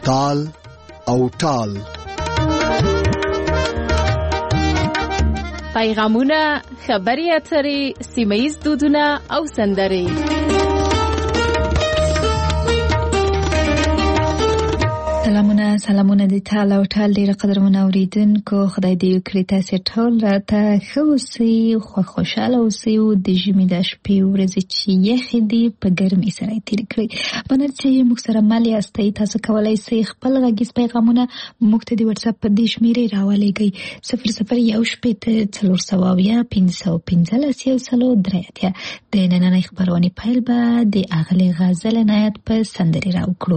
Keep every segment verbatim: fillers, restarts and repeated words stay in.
تال او ټال. پیغامونه، خبري اترې، سیمه‌ییز دودونه او سندرې. سلامونه سلامونه د ټال او ټال ډېر قدرمن اوریدونکو، خدای دې وکړي تاسو ټول راته ښه اوسئ، خو خوشاله اوسئ او د ژمي د شپې ورځې چې یخې دي په ګرمۍ سره تېرې کړئ. مننه چې موږ سره مل یاستئ. تاسو کولی شئ خپل غږیز پیغامونه موږ ته د واتساپ په دې شمېرې راولېږئ: صفر صفر یو شپېته څلور سوه اویا پنځه سوه پنځلس یو سلو درې اتیا. د نننۍ خپرونې پیل به د اغلې غزل عنایت په سندرې راوکړو.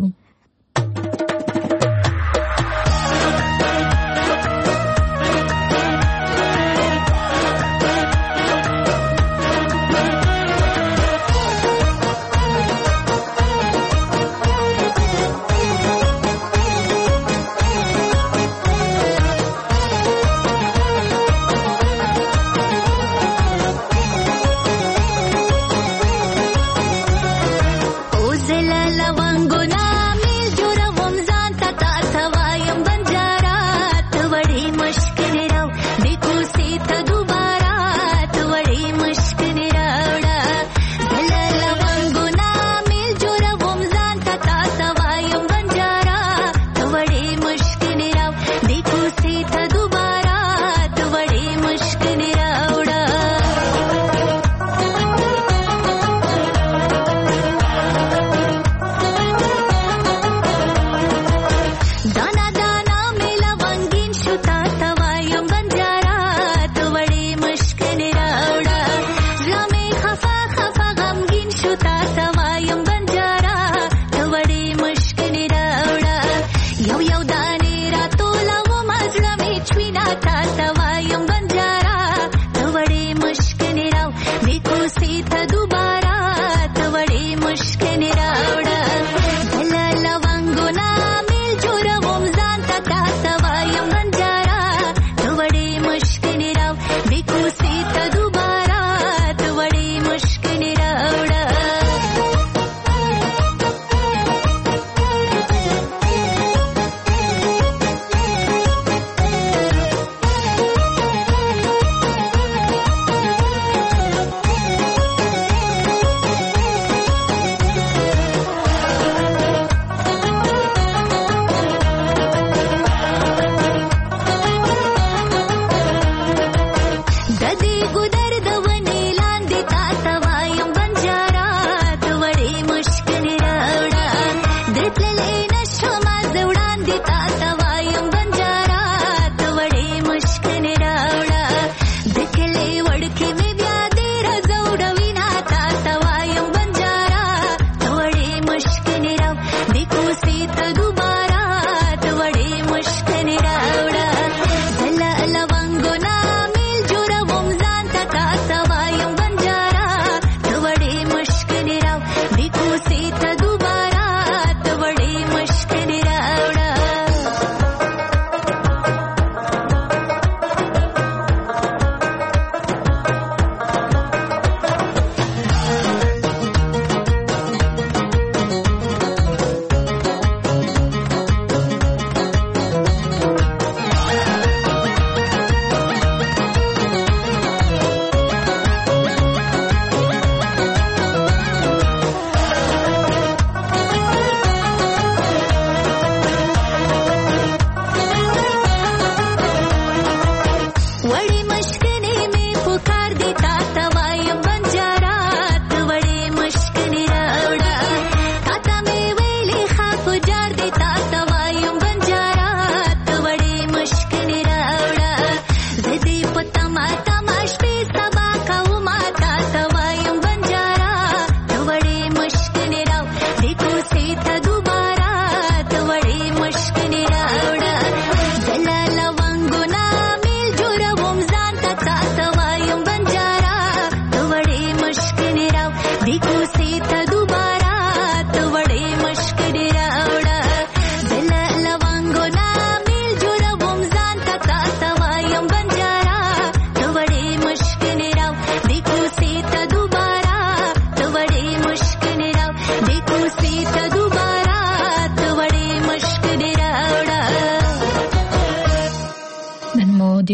Lawanguna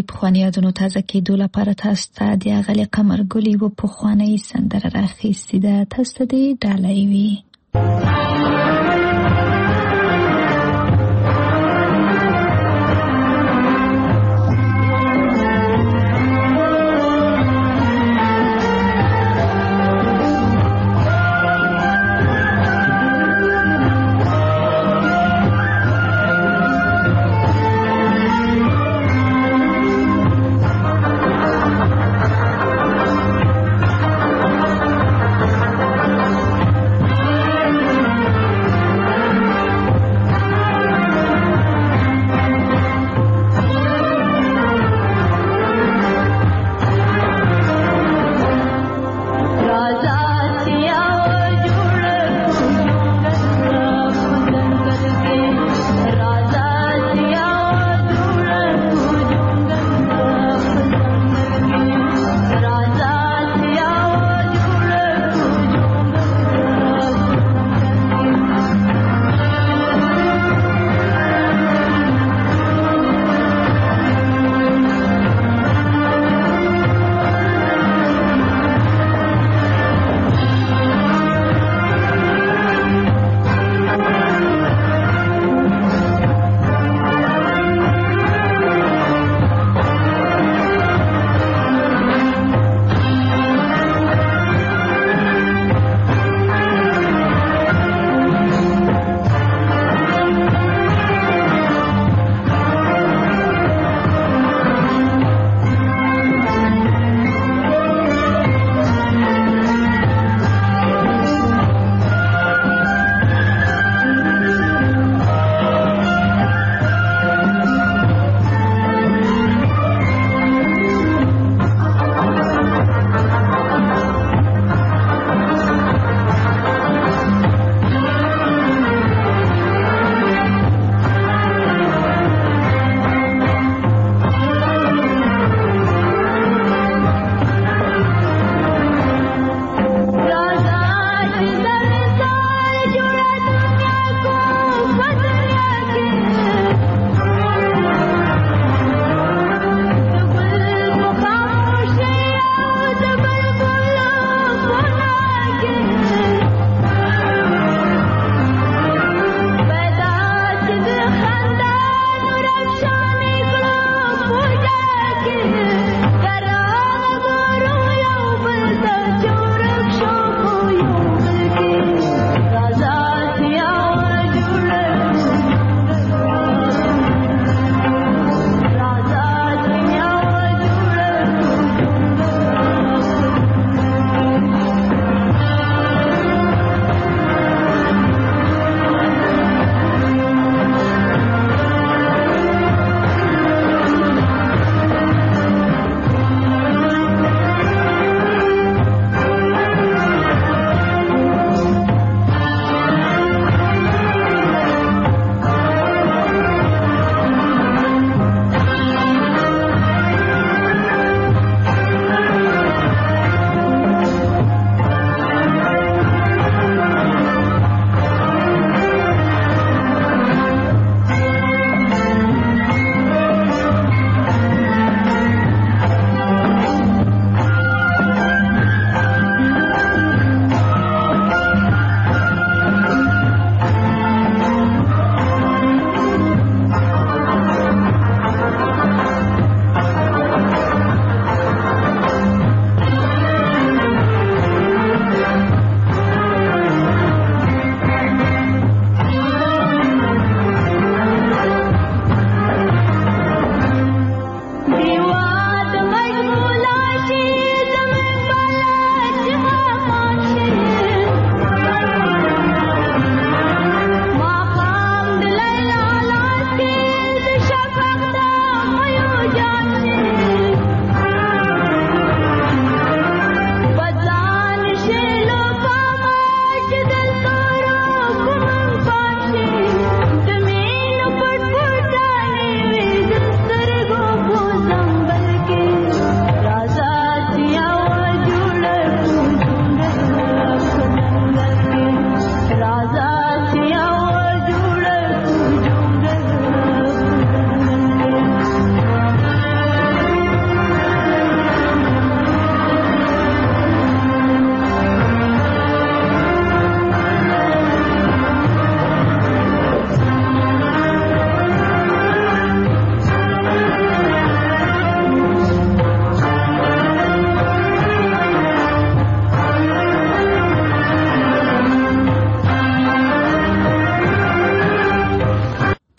پخوانی یادونو تازه کېدو لپاره تاسو ته د اغلې قمرګل یوه پخوانۍ سندره راخیستې ده. تاسو ته دې ډالۍ وي.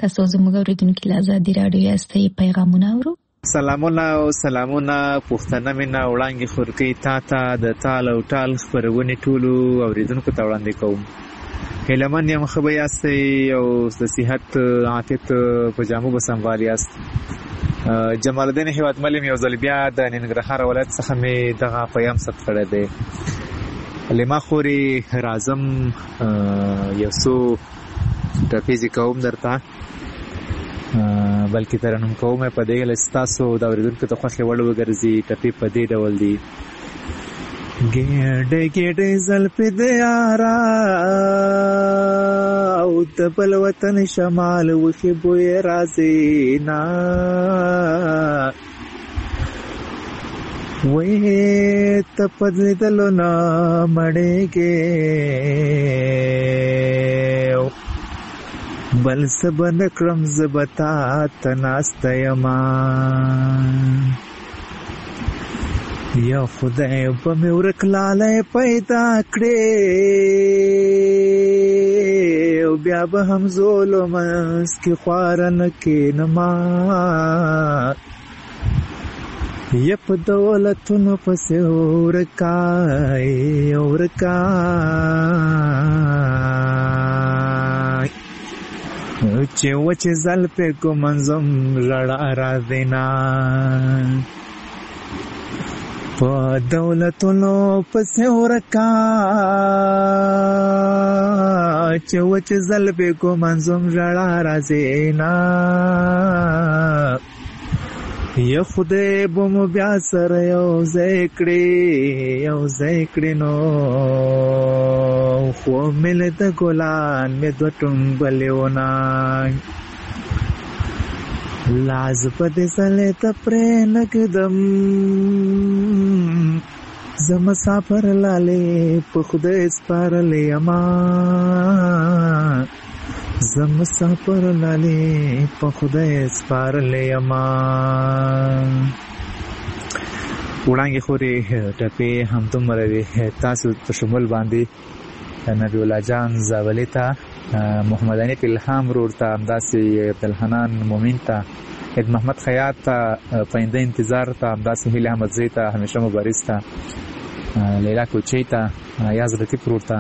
تاسو زموږ اوریدونکو له ازادي رادیو یاستئ پیغامونه اورو. سلامونه او سلامونه پوښتنه مې نه وړاندې خورکې تا ته د تال او ټال خپرونې ټولو اوریدونکو ته وړاندې کوم. هیلهمن یم ښه به یاستئ او د صحت عافیت په جامو به سمبال یاست. جمال الدین هیوادمل یم یو ځل بیا د ننګرهار ولایت څخه مې دغه پیام ثبت کړی دی. لما خورې راځم یو څو ټپیزې کوم درته بلکې ترنم کوم په دې له ستاسو د اوریدونکو ته خوښې وړ وګرځي. ټپې په دې ډول دي: ګېډې ګېډې زلفې د یارا او د بل وطن شمال وښې بوی راځي نه وې ته په لیدلو نه مړېږې بل څه به نه کړم زه به تا ته ناسته یمه یا خدای به مې ورک لالی پیدا کړې او بیا به هم زولو منځ کې خواره نه کښېنما یا په دولتونو پسې ورکای ورکای چې وچې زلفې کو منظم ژړا راځي نه په دولتونو پسې ورکای چې وچې زلفې کو منظم ژړا راځي نه یا خدای به مو بیا سره یو ځای کړي یو ځای کړي نو خو مې له د ګلان مې دوه ټومبلې ونه لاز په دې سلې ته پرې نه کېدم زه مسافر لالې په خدای سپارلې یمه زه مسافر لالې په خدای سپارلې یمه. وړانګې خورې ټپې همدومره وې تاسو په شمول باندې نبی الله جان زاولې ته محمد حنیف الهام ورور ته همداسې عبدالحنان مومن ته عید محمد خیاط ته پاینده انتظار ته همداسې هیلې احمدزی ته همیشه مبارز ته لیلا کوچی ته یاز لطیف ورور ته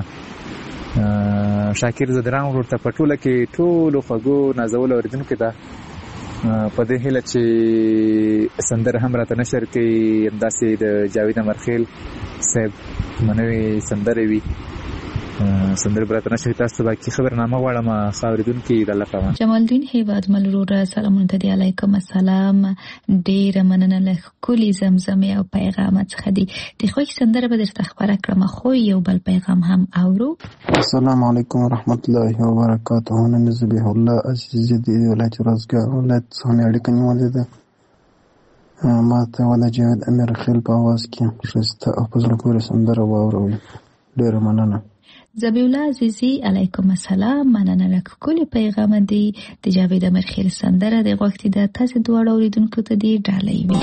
شاکر زدران ورور ته په ټوله کې ټولو خوږو نازولو اورېدونکو ته په دې هیله چې سندره هم راته نشر کوي همداسې د جاوید امرخیل صاحب منوي سندرې وي سندره براته نشر تاسو ته باقي خبرنامه غواړم ښه اورېدونکي د الله پامان. جمال الدین هیوادمل وروره سلامونه ته دی علیکم السلام. ډېره مننه له ښکلي زمزمې او پیغام څخه دي د خوښ سندره به درته خبره کړم خو یو بل پیغام هم اورو. السلام علیکم ورحمت الله وبرکاته. نن ذبیح الله عزیز د ولایت روزګار ولایت څخه مې اړیکه نیولې ده. ما ته ولا جاوید امیر خیل په اواز کې ښایسته او په زړه پورې سندره واوروئ. ډېره مننه. ذبیح الله عزیزی علیکم السلام. مننه له ښکلي پیغام دی د جاوید امرخیل سندره د غوښتي د تاسو دواړو اوریدونکو ته دی ډالۍ وي.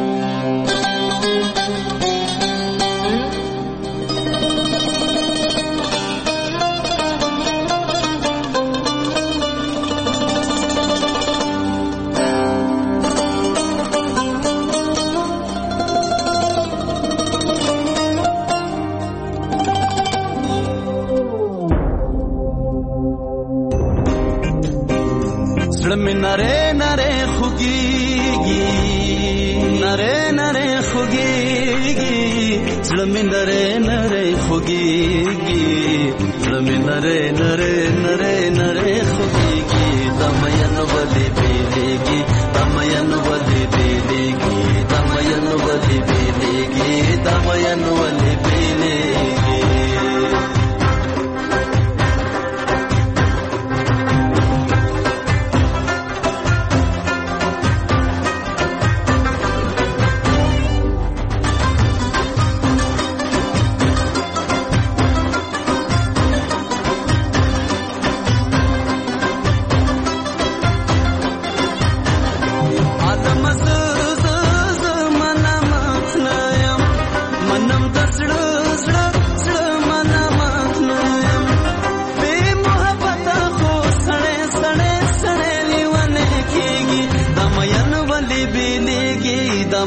نره نره خوگیگی نره نره خوگیگی زلمی نره نره خوگیگی زلمی نره نره نره نره خوگیگی دمین ولی بیلیگی دمین ولی بیلیگی دمین ولی بیلیگی دمین ولی بیلیگی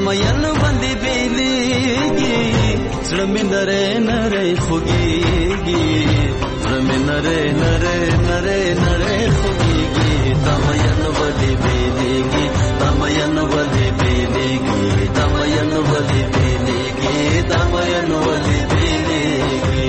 مین باندې بیلیږي زړه مې نری نری خوږیږي زړه مې نری نری نری نری خوږیږي دا مین باندې بیلیږي دا مین باندې بیلیږي دا مین باندې بیلیږي دا مین باندې بیلیږي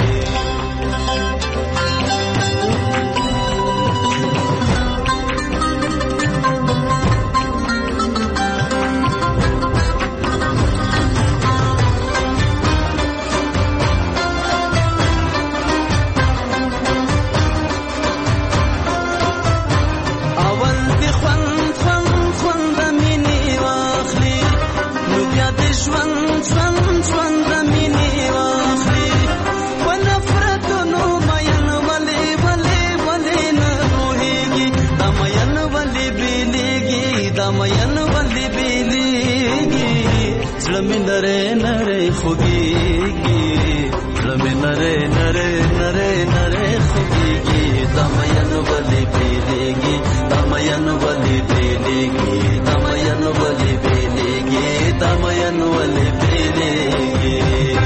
नरे नरे खुगीगी रमे नरे नरे नरे नरे खुगीगी दमयन बलि बेलेगी दमयन बलि बेलेगी दमयन बलि बेलेगी दमयन बलि बेलेगी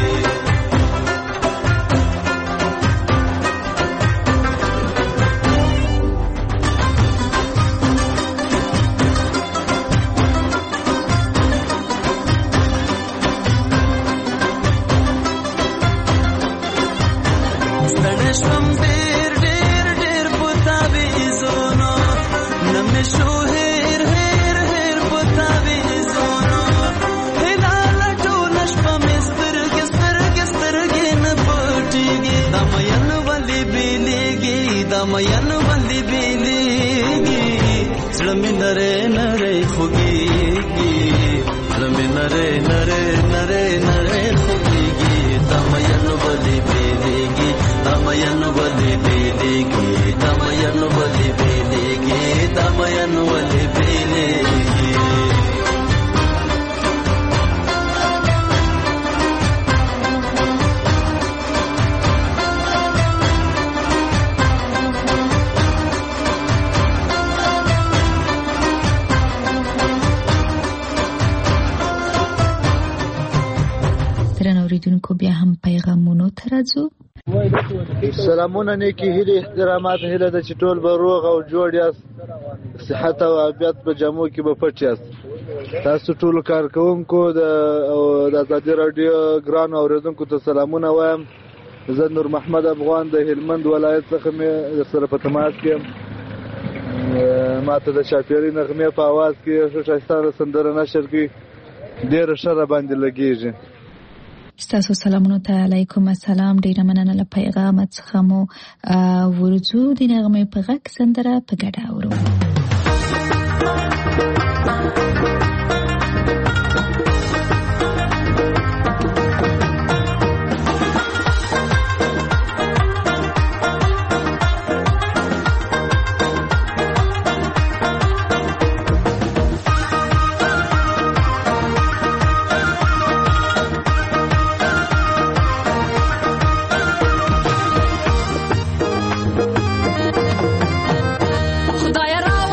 मयन बंदी बेलेगी ज़्लमी नरे नरे खुगीगी ज़्लमी नरे नरे नरे नरे खुगीगी तमयन बंदी बेलेगी तमयन बंदी बेलेगी तमयन बंदी बेलेगी तमयन बंदी बेलेगी اوریدونکو بیا هم پیغامونو ته راځو. سلامونه نیکی هیلې احترامات هیله ده چې ټول به روغ او جوړ یاست صحت او عافیت په جامو کې به پټ یاست. تاسو ټول کارکوونکو د ازادي راډیو ګران اوریدونکو ته سلامونه وایم. زه نور محمد افغان د هلمند ولایت څخه مې سره په تماس کې ماته د شاپیري نغمې په आवाज کې ښه ښایسته سندره نشر کړي ډېره ښه را باندې لګېږي. ستاسو سلامونو ته علیکم السلام. ډیره مننه له پیغامت څخه مو ورځو د نغمې په غږ سندره په ګډه اورو. خدای را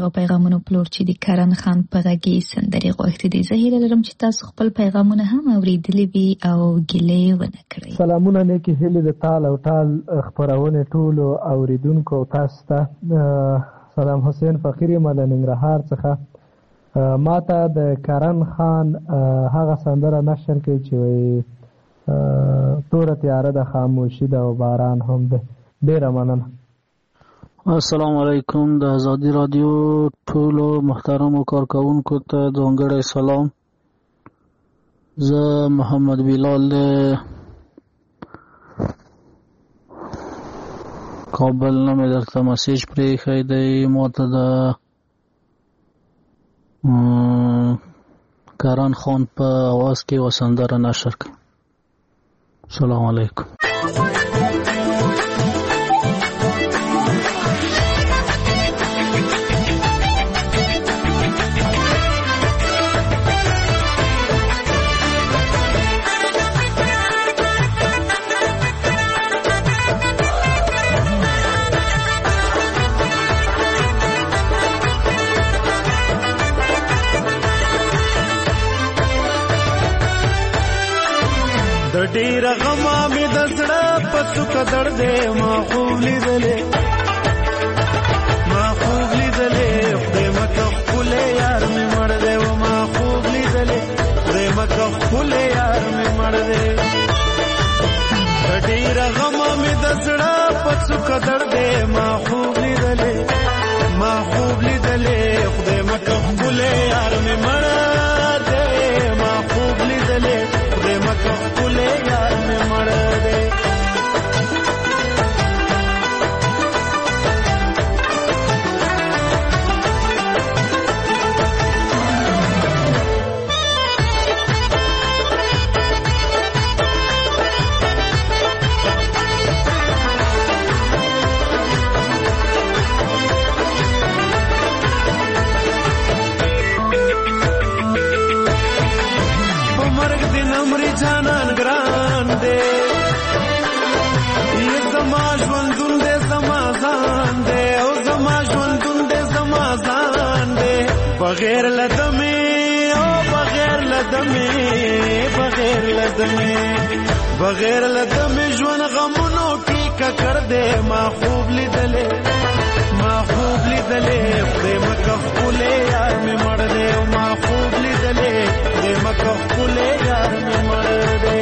دغه پیغامونو پلور چې د کرن خان په غږی سندري غوښتي دي. زه هیله لرم چې تاسو خپل پیغامونه هم اوریدلی وي او ګیلې ونه کړئ. سلامونه نیکی هیله د تال او تال خبرونه ټولو اوریدونکو تاسو ته. سلام حسین فقیری مدن ننګرهار څخه. ما ته د کرن خان هغه سندره نشر کوي چې وایي توره تیاره د خاموشي ده او باران هم ده. ډیره مننه. السلام علیکم. د ازادي رادیو ټولو محترمو کارکونکو ته ځانګړی سلام. زه محمد بلال کابل نه مې درته مسیج پرېښی دی. ما ته د کرن خان په اواز کې یوه سندره نشر کړه. السلام علیکم. ډیر غما می د زړه په څوک درځه ما خوب لیدلې ما خوب لیدلې خدای مکه خپل یار می مړ دې و ما خوب لیدلې خدای مکه خپل یار می مړ دې ډیر غما می د زړه په څوک درځه ما خوب لیدلې ما خوب لیدلې خدای مکه خپل یار می مړ دې ما خوب لیدلې خدای مکه خپل یار می مړ دې جانان ګران دې یې زما ژوندون دې زما ځان دې او زما ژوندون دې زما ځان دې بغیر لدمې او بغیر لدمې بغیر لدمې بغیر لدمې ژوند غمونو کې ککړ دې ما خوب لیدلې ما خوب لیدلې خدای مکه خپل یار مې مړ دې ما خوب لیدلې خدای مکه خپل یار مې مړ دې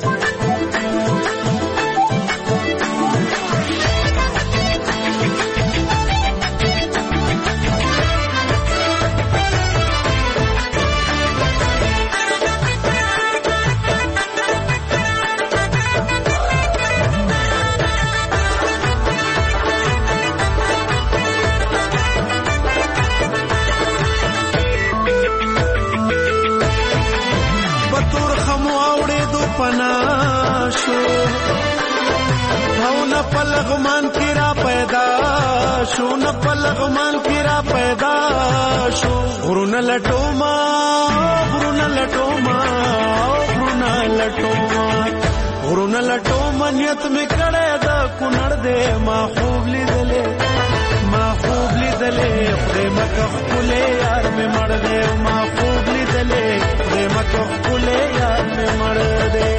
پناشو او نه پلغمان کی را پیدا شو نه پلغمان کی را پیدا شو غرون لټوما غرون لټوما غرون لټوما غرون لټوما نیت می کړه دا کونړ دې ما خوب لیدلې ما خوب لیدلې خدای مکه خپل یار می مړ دې ما خوب لیدلې خدای مکه خپل یار می مړ دې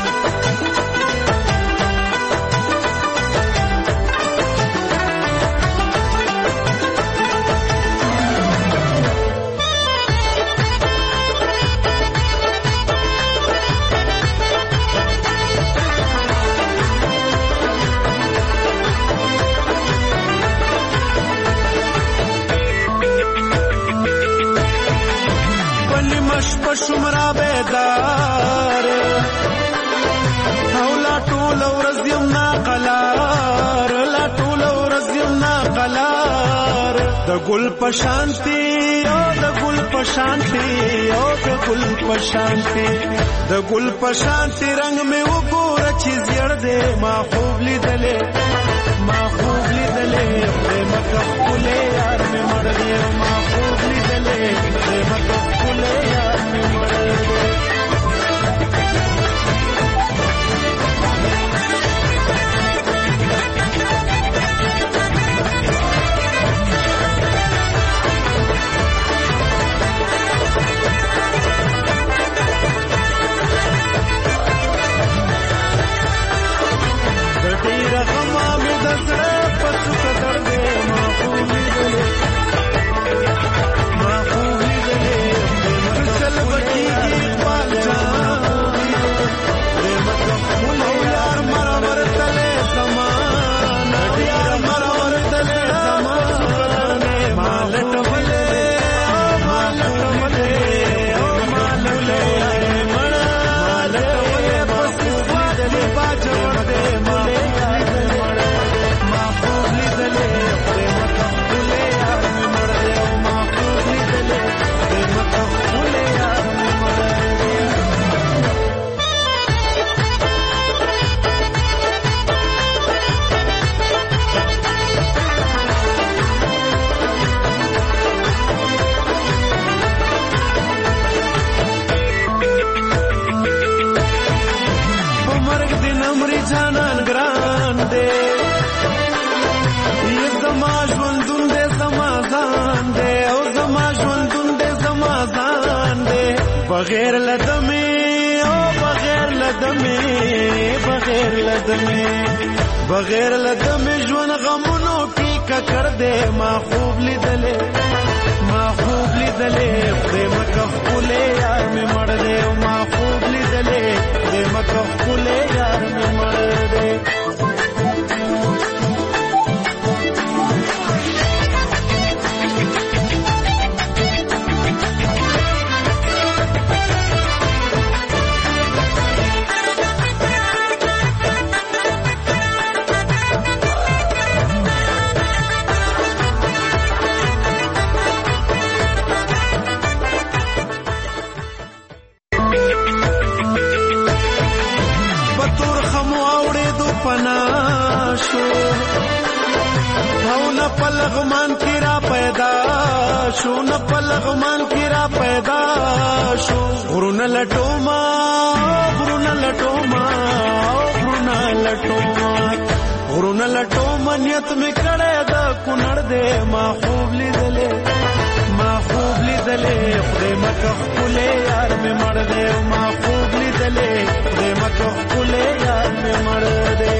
شمرا بیدار او لا ټول ورځ یم نا قلار لا ټول ورځ یم نا قلار د ګل پشانتی او د ګل پشانتی او د ګل پشانتی د ګل پشانتی رنگ می وګور چې زیړ دې ما خوب لیدلې ما خوب لیدلې خدای مکه خپل یار می مړ دې ما خوب لیدلې خدای مکه خپل یار می مړ دې دې یې زما ژوندون دې زما ځان دې او زما ژوندون دې زما ځان دې بغیر لدمې او بغیر لدمې بغیر لدمې بغیر لدمې ژوند غمونو کې ککړ دې ما خوب لیدلې ما خوب لیدلې دې مکه خولې یار مې مړ دې ما خوب لیدلې دې مکه خولې یار مې مړ دې پلغمان کی را پیدا شو نه پلغمان کی را پیدا شو غرونه لټوما غرونه لټوما غرونه لټوما غرونه لټوما نیت می کړه دا کونړ دې ما خوب لیدلې ما خوب لیدلې خدای مکه خولې یار می مړ دې ما خوب لیدلې خدای مکه خولې یار می مړ دې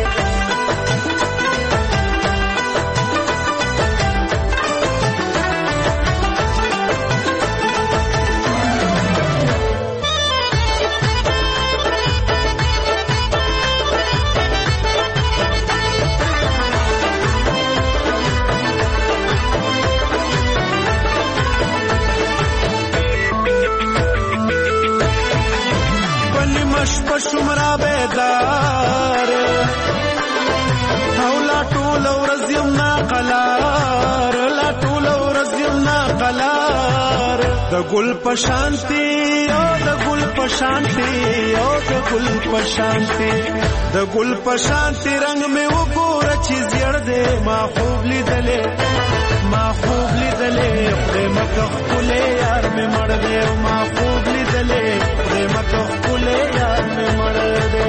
شمرا بیدار او لا ټول ورځ یم ناقلار لا ټول ورځ یم ناقلار د ګل په شانتي او د ګل په شانتي او د ګل په شانتي د ګل په شانتي رنگ مې وګوره چې زیړ دې ما خوب لیدلې ما خوب لیدلې خدای مکه خولې یار مې مړ دې ما خوب لیدلې خدای مکه خولې یار مې مړ دې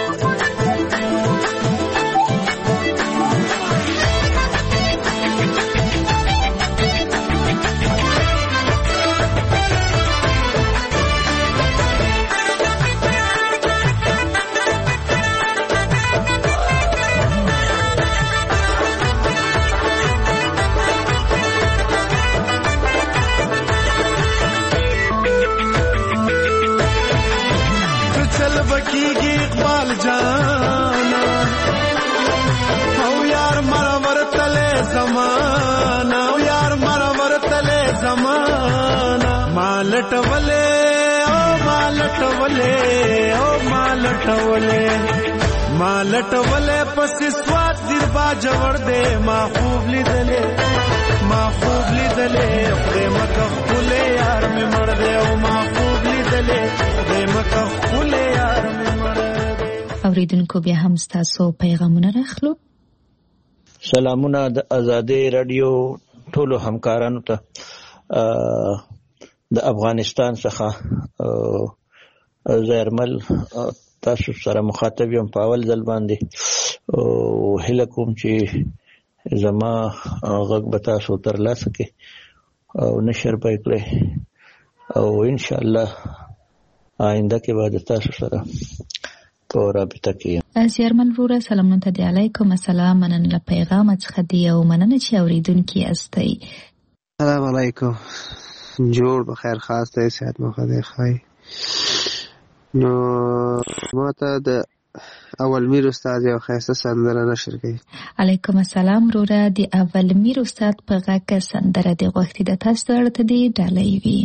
بکیږي اقبال جانا او یار مر ورتلې زمانہ او یار مر ورتلې زمانہ مالټولې او مالټولې او مالټولې مالټولې پس سواد دیر با جوړ دې ما خوب لیدلې ما خوب لیدلې خدای مکه خولې یار مې مړ دې او ما خوب لیدلې خدای مکه خولې یار مې مړ دې. اوریدونکو بیا هم ستاسو پیغامونه راخلو. سلامونه د آزادۍ رادیو ټولو همکارانو ته د افغانستان څخه زیرمل تاسو سره مخاطب یم په اول ځل باندې او هیله کوم چې زما غږ به تاسو ترلاسه کړي او نشر به کړئ او ان شاء الله آینده کې به تاسو سره په رابطه کې زیرمل وروره سلامونه ته علیکم السلام مننه پیغام څخه دی او مننه چې اوریدونکي استئ. سلام علیکم جوړ بخیر خاص ته صحت مو خدای خای. نو ماته د اول میر استاد یو خاصه سندره نشر کړي. علیکم السلام وروره د اول میر استاد په غږ سندره د غوښتي د تاسو درته دی ډالۍ وی.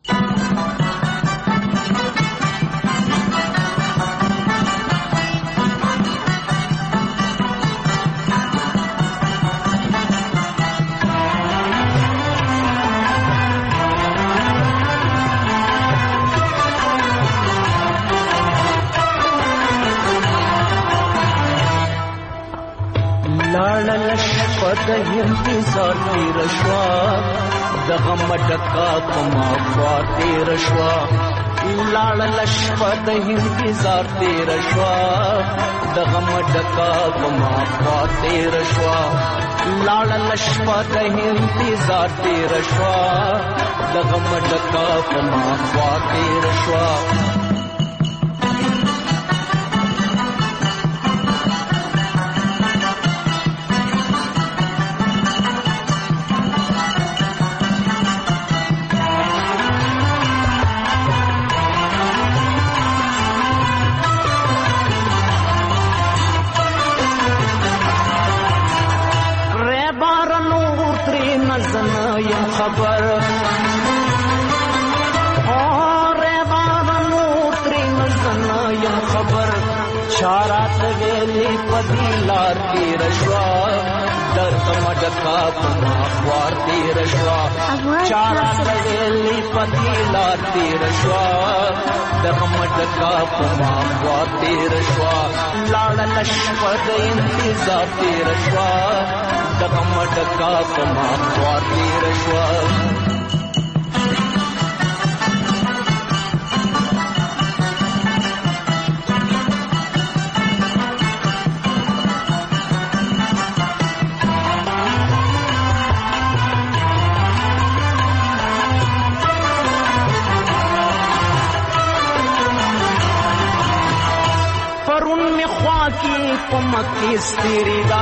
د انتظار تیر شوا د غم ډکا پما خوا تیر شوا لاړه لشپه د انتظار تیر شوا د غم ډکا په ما خوا تیر شوا لاړه لشپه د انتظار تیر شوا د غم ډکا په ما خوا تیر شوا یم خبر اور بارنو ترین زنا یم خبر چارات ویلی پدی لار کی رشوا درد مڈکا پنا خوار کی رشوا چارات ویلی پدی لار کی رشوا درد مڈکا پنا خوار کی رشوا لاڑ لشپد انتظار کی رشوا دغم ډکا په ما خوا تېره شوه پرون مې خوا کې په مکې ستېرې ده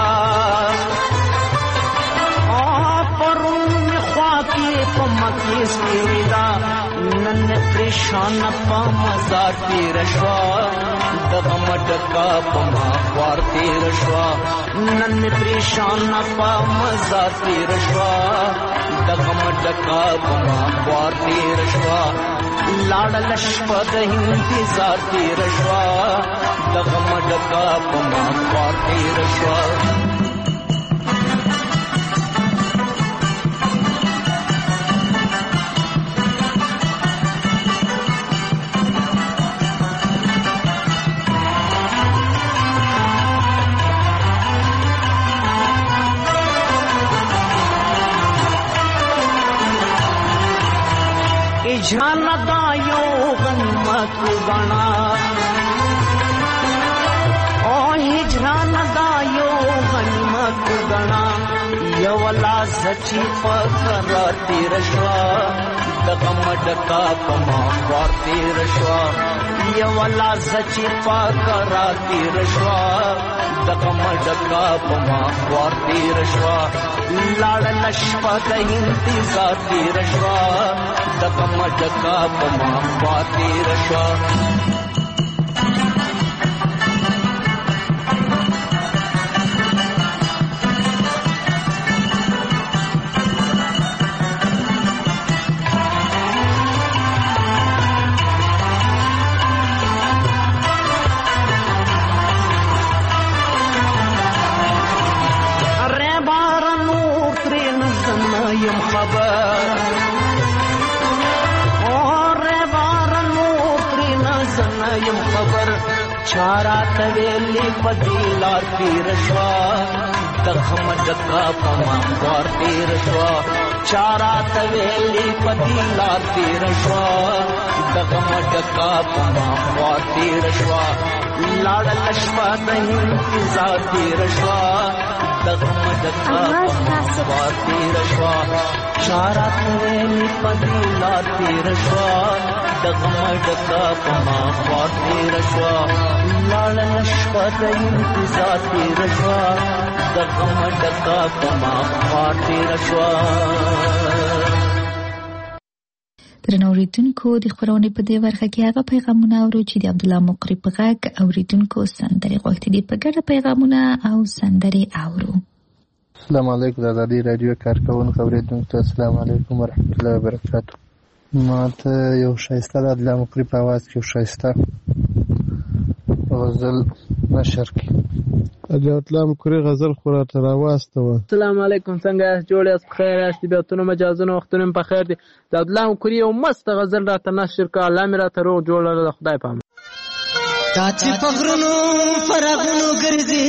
پمکی سیدا نن پریشان پا مزار تیر شوا دغم ڈکا پما خوار تیر شوا نن پریشان پا مزار تیر شوا دغم ڈکا پما خوار تیر شوا لاڑ لشپا د انتظار تیر شوا دغم ڈکا پما خوار تیر شوا جان دایو غنمت گنا او هجران دایو غنمت گنا یو لا سچی فقر تیر شوا دغم ډکا پما خوار تیر شوا یو لا سچی فقر تیر شوا دغم ډکا پما خوار تیر شوا لاړ لشپا د انتظار تیر شوا دغم ډکا پما خوا تیر شوا یم خبر اور بارنو ترین زنا یم خبر چارات ویلی پدی لار تیر شوا دغم ډکا پما خوار تیر شوا چارات ویلی پدی لار تیر شوا دغم ډکا پما خوار تیر شوا لاړ لشپا د انتظار تیر شوا دغم ډکا پما خوار تیر شوا چارات ویلی پدی لار تیر شوا دغم ډکا پما خوار تیر شوا لاړ لشپا د انتظار تیر شوا دغم ډکا پما خوار تیر شوا. درنو اوریدونکو د خبرونې په دې برخه کې هغه پیغامونه اورو چې د عبدالله مقری په غږ اوریدونکو سندرې غوښتي دي. په ګډه پیغامونه او سندرې اورو. السلام علیکم د ازادي رادیو کارکونکو اوریدونکو ته السلام علیکم ورحمت الله وبرکاتہ. ما ته یو شایسته د عبدالله مقری په आवाज کې یو شایسته غزل نشر کړي. عبدالله مقری غزل خو راته راواستوه. السلام علیکم، څنګه یاست؟ جوړ یاست؟ بخیر یاست؟ طبیعتونه مجازونه وختونه په خیر دي. د عبدالله مقری یو مست غزل راته نشر کړه. الله مې راته روغ جوړ لره، د خدای په امان. تا چې په غرونو فرغونو ګرځي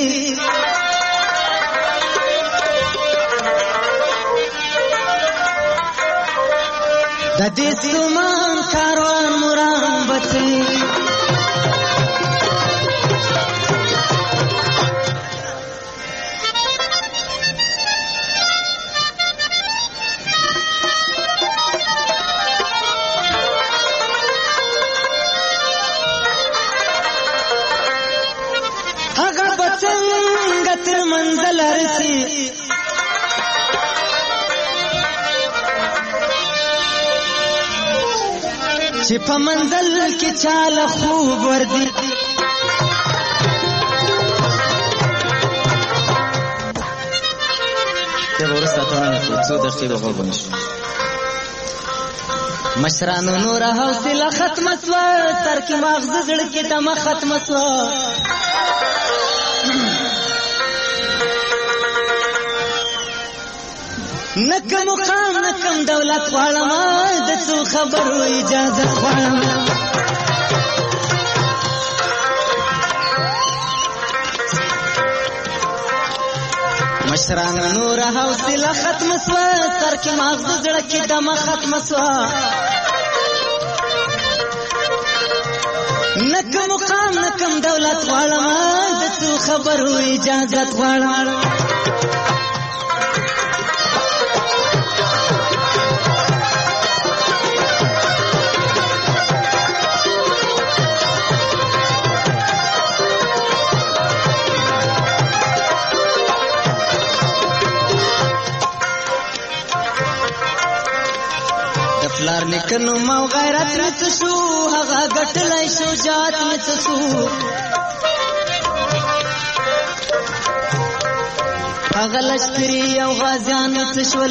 د دې سمان کاروان مرام بچي هغه بڅنګ تر منزل رسي چې په منزل کې چاله خوب وردی ته ورسته ته څو دقیقې به وګورم مشرانو نور حوصله ختم سوا سر کې مغز زړه کې دمه ختم سوا نکم مقام نکم دولت غواړم د څو خبرو اجازه غواړم مشران نور حوصله ختم سوا سر کې مغز زړه کې دمه ختم سوا نکم مقام نکم دولت غواړم د څو خبرو اجازه غواړم پلار نکنو مو غیرت نڅ شو هغه ګټلای شجاعت نڅ شو هغه لشکري او غازیان نڅ شول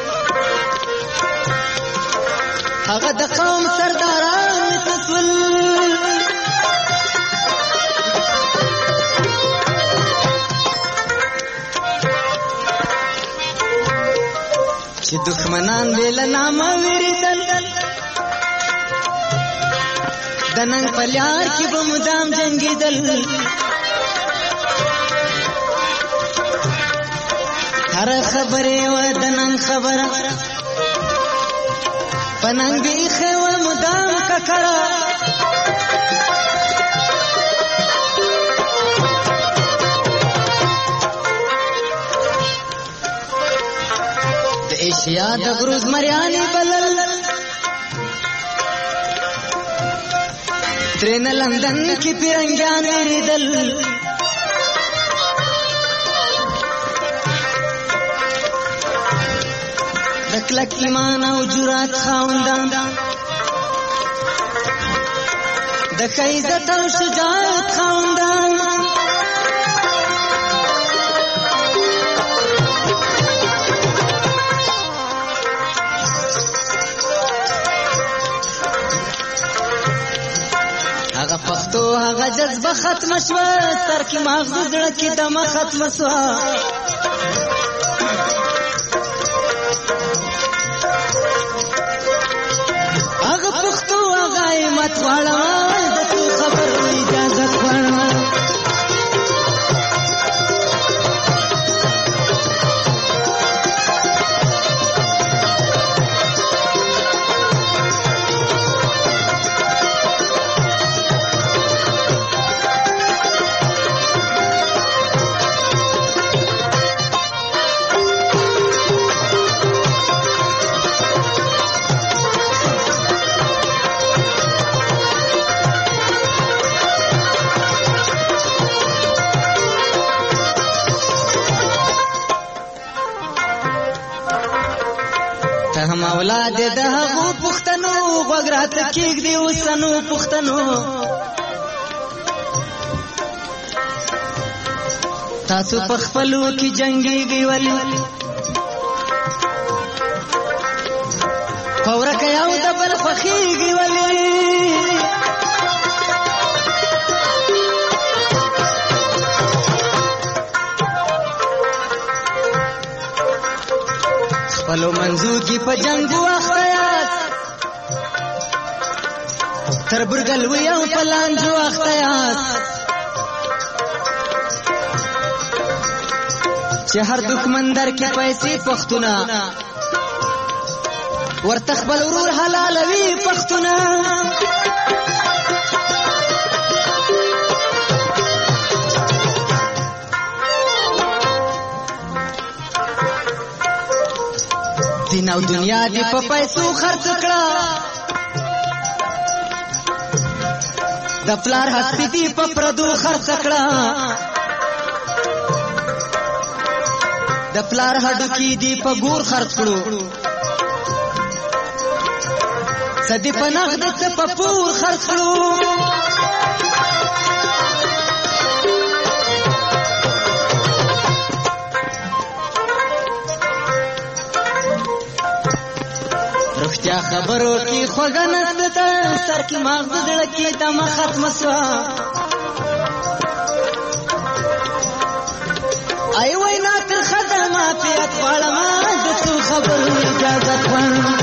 هغه د قوم سرداران نڅ شول چې دښمنان دل نامه وریدل د نن په لار کې به مدام جنگیدل هر خبره و د نن خبره پننګ بیخه و مدام ککړه ایشیا د غروز مریانی بلل ترین لندن کی پیرنگیان ریدل دکلک ایمان او جرات خاوندان دک عزت او شجاعت خاوندان هغه پښتو هغه جذبه ختم شوه سر کې مغز زړه کې دمه ختم شوه هغه پښتو هغه همت واړه د څو خبرو اجازه غواړم هم اولاد د هغو پښتنو غوږرات کېږدي اوسنو پښتنو تاسو په خپلو کې جنګېږئ ولې په ورکه یو د بل خوښېږئ ولې خپلو منځو کې په جنګ واخته یاست تر برګلوي او په لانجو واخته یاست چې هر دښمن در کې پیسې پښتونه ورته خپل ورور حلالوي پښتونه دین او دنیا دی په پیسو خرڅ کړه د پلار هستی دی په پردو خرڅ کړه د پلار هډو کې دی په ګور خرڅ کړو سدی په نغد څه په پور خرڅ کړو رښتیا خبرو کې خوږه نسته سر کې مغز زړه کې دمه ختمه سوه ای وینا ترخه ده معافیت غواړمه د څو خبرو اجازت غواړم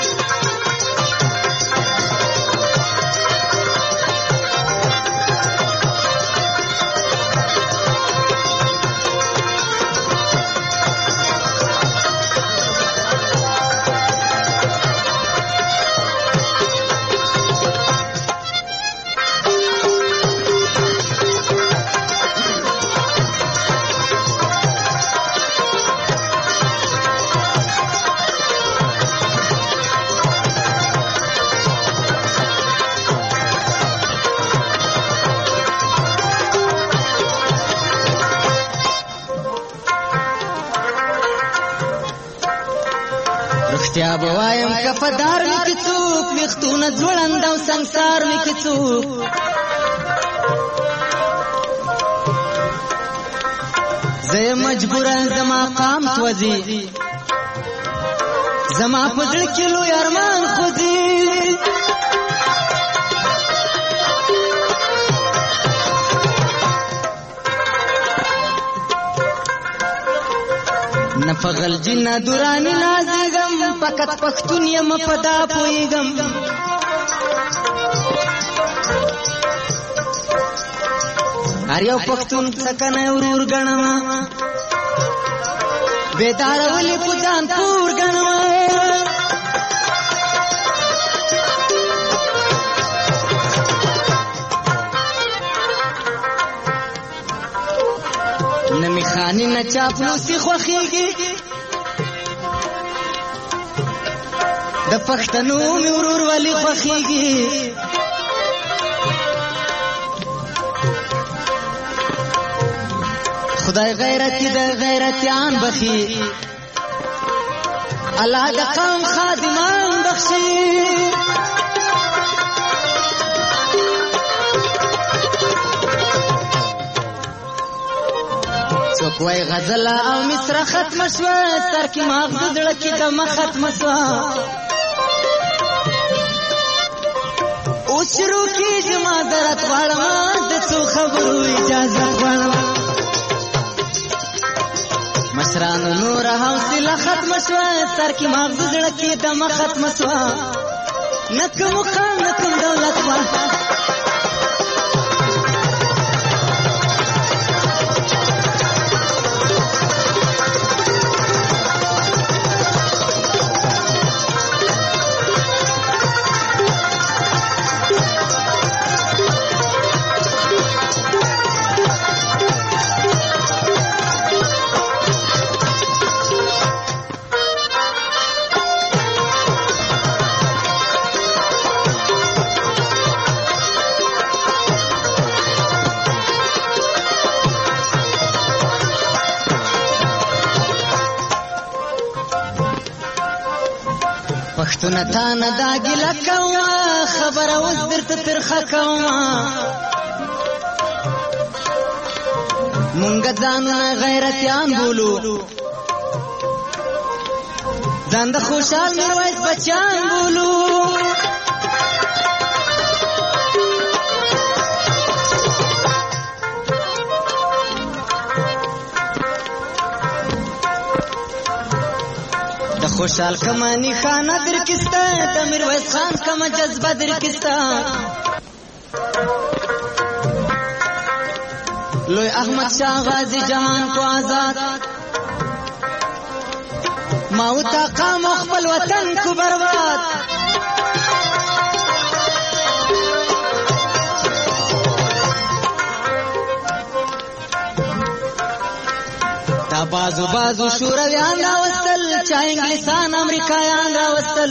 رښتیا به وایم کفدار مې کې څوک ویښتونه ځوړند او سنګسار مې کې څوک زه یې مجبوره زما قام سوځي زما په زړه کې لوی ارمان خوځي نه په غلجي نه دوراني نازېږم فقط پښتون یم په دا پوهېږم هر یو پښتون څکنی ورور ګڼم بیداره ولې په ځان پور ګڼم نه می خاني نه چاپلوسي خوښېږي د پښتنو مې ورور ولې خوښېږي خدای غیرتي د غیرتیان بخي الله د قوم خادمان بخشي څوک وای غزل او مصر ختم شوه سر کې مغز زړه کې دمه ختم شوه اوس شروع کېږي ما درت غواړم د څو خبرو اجازت غواړم مشرانو نوره حوصله ختمه شوه سر کې مغز زړه کې دمه ختمه شوه نه کوم مقام نه کوم دولت وه پښتونه تا نه دا ګیله کومه خبره اوس درته ترخه کومه مونږ ځانونه غیرتیان بولو ځان د خوشحال میرویس بچیان بولو خوشحال کما نښانه درکسته د میرویس خان کما جذبه درکسته لوی احمد شاه غازی جهان کو آزاد ماوتا قام خپل وطن کو برباد تا بازو بازو شورویان راوستل چا انګلیسان امریکایان راوستل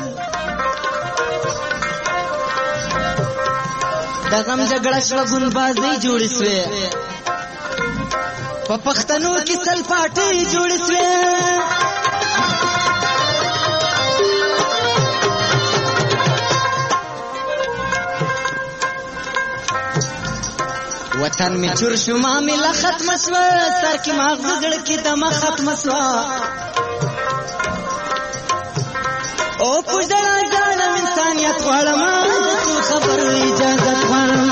دا غم جګړه شو ګنبازي جوړې سوې په پښتنو کې سل پاټي جوړې سوې وطن می چور شو معامله ختم شو سر کې ماغز زړه کې دمه ختم شو او پوجړه ځانم انسانيت غواړم خبر اجازه غواړم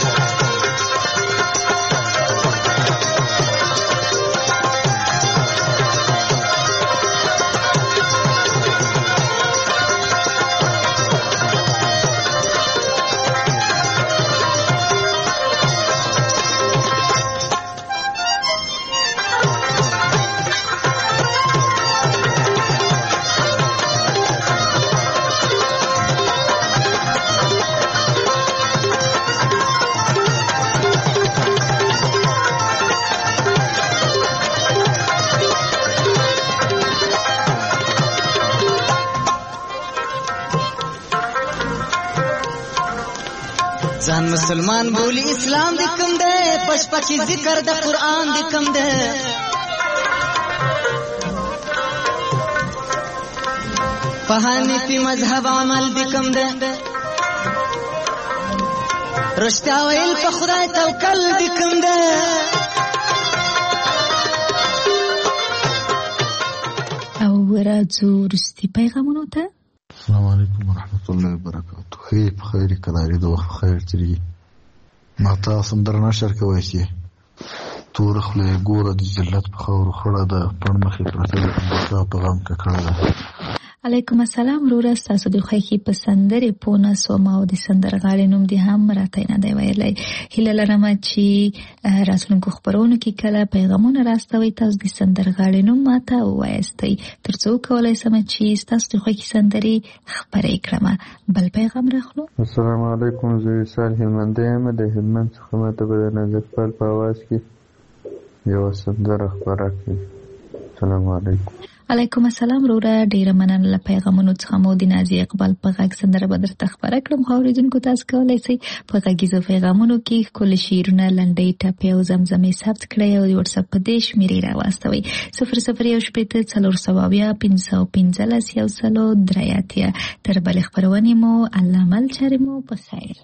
ځان مسلمان بولی اسلام دې کوم دې پشپکی ذکر د قران دې کوم دې په حنیفی مذهب عمل دې کوم دې رښتیا ویل په خدای توکل دې کوم دې او راځو رستي پیغامونو ته. السلام علیکم ورحمت الله وبرکاته. خیر په خیر کلاري د وخت خیر تیری ما تاسو در نشر کوي چې تور خله ګوره د ذلت په خور خړه ده پر مخې پرته د پیغام کړه. علیکم السلام وروره تاسو د خوښي پسندره پونه سوما او د سندرغاړي نوم دي هم راته نه دی ویلای. هیله لرم چې راتلونکو خبرونو کې کله پیغامونه راستوي تاسو د سندرغاړي نوم ماته وایستئ ترڅو کولای سم چې تاسو د خوښي سندري خبرې کړم. بل پیغام راخلو. السلام علیکم زوی صالح هلمندیم د هلمند څخه ماته په نظر په اواز کې یو سندره خبره کوي. السلام علیکم. علیکم السلام وروره ډیره مننه له پیغامونو څخه مو د نازي اقبال په غږ سندره به درته خبره کړم. خو اوریدونکو تاسو کولی شئ په غږیزو پیغامونو کې ښکلي شعرونه لنډۍ ټپې او زمزمې ثبت کړئ او د وټساپ په دې شمېرې راواستوئ صفر صفر یو شپېته څلور سوه اویا پنځه سوه پنځلس یو سلو درې اتیا. تر بلې خپرونې مو الله مل چارې مو په خیر.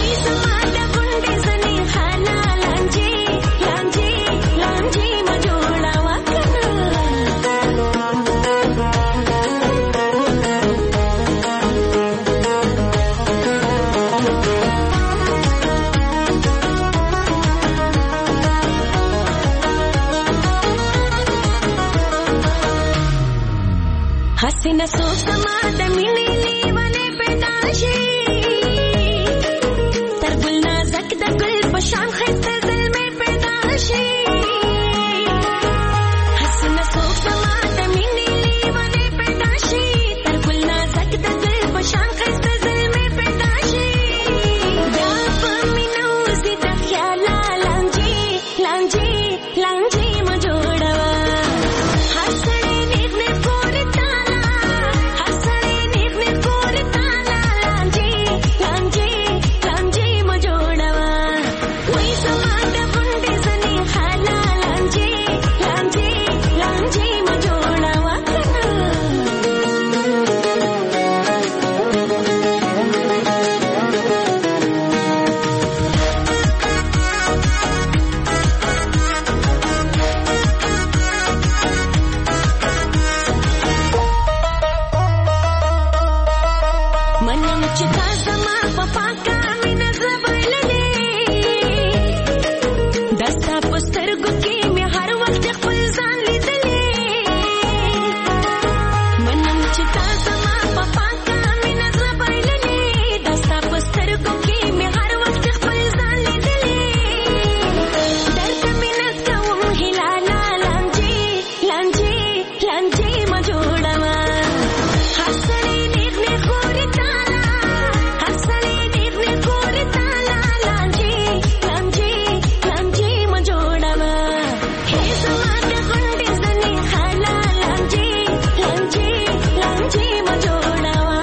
जोड़ा منم چې تا زما په پاکه مینه زړه بایللی دا ستا په سترګو کې مې هر وخت خپل ځان لیدلی منم چې تا زما په پاکه مینه زړه بایللی دا ستا په سترګو کې مې هر وخت خپل ځان لیدلی درته مینت کوم هلاله لانجې لانجې لانجې ما جوړوه هر سړی نیغ نیغ ګوري تاله هر سړی نیغ نیغ ګوري تاله لانجې لانجې لانجې ما جوړوه هې زما د غونډې زنې خاله لانجې لانجې لانجې ما جوړوه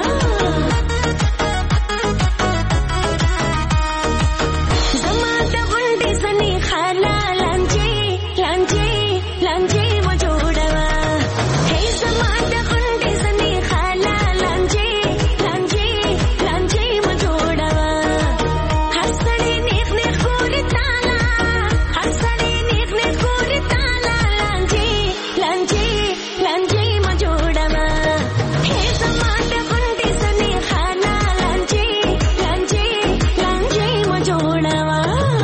زما د غونډې زنې خاله لانجې لانجې لانجې ما جوړوه هې زما د غونډې زنې خاله لانجې لانجې لانجې ما جوړوه هر سړی نیغ نیغ ګوري تاله هر سړی نیغ نیغ ګوري تاله لانجې لانجې لانجې ما جوړوه هې زما د غونډې زنې خاله لانجې لانجې لانجې ما جوړوه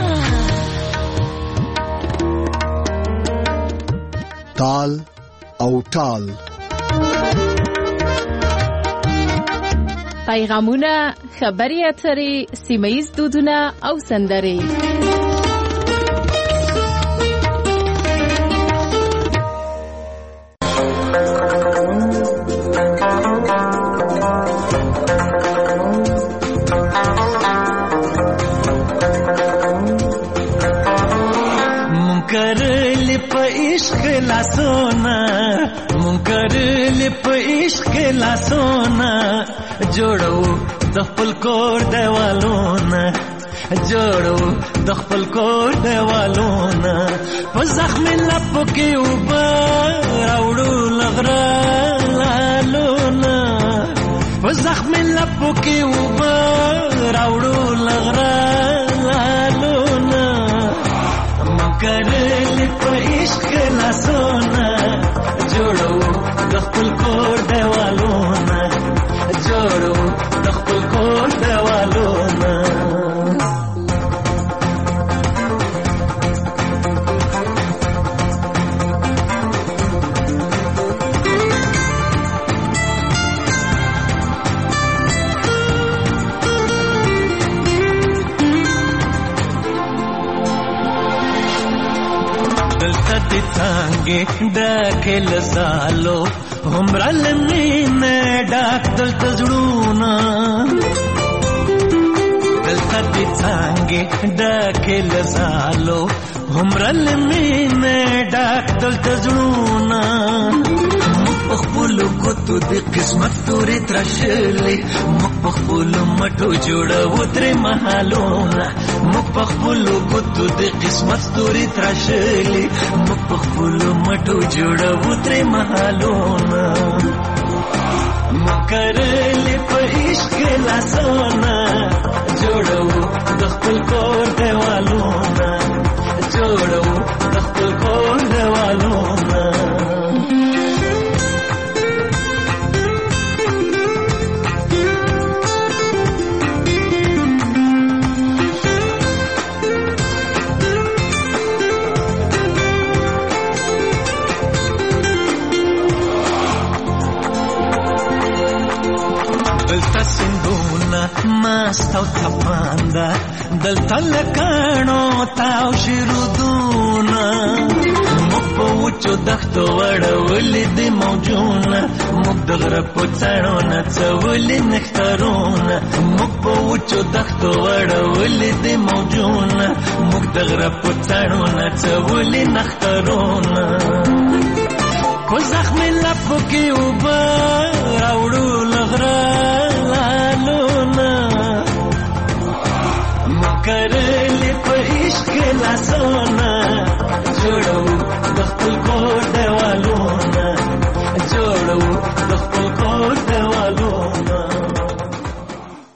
تال او ټال. پیغامونه، خبري اترې، سیمه‌ییز دودونه او سندرې. منکرلی په عشق لاسونه منکرلی په عشق لاسونه جوړو د خپل کور دیوالونه جوړو د خپل کور دیوالونه په زخم لپو کې اوبه راوړو لغره لالونه په زخم لپو کې اوبه راوړو لغره لالونه منکرلی په عشق لاسونه جوړو د خپل کور دیوالونه جوړو د خپل کور دیوالونه دلته دې څانګې ډکې له زالو هومره له مینې ډک دلته زړونه دلته دې څانګې ډکې له زالو هومره له مینې ډک دلته زړونه موږ په خپلو ګوتو د قسمت تورې تراشلې موږ په خپلو مټو جوړوو ترې مهالونه موږ په خپلو ګوتو د قسمت تورې تراشلې موږ په خپلو مټو جوړوو ترې مهالونه موږ کرلې په عشق لاسونه جوړوو د خپل کور دیوالونه جوړوو د خپل کور دیوالونه دلته سندونه مست او تپانده دلته لکاڼو تاو شیرودونه موږ په وچو دښتو وړولي دي موجونه موږ د غره په څڼو نڅولي نښترونه موږ په وچو دښتو وړولي دي موجونه موږ د غره په څڼو نڅولي نښترونه په زخمي لپو کې اوبه راوړو له غره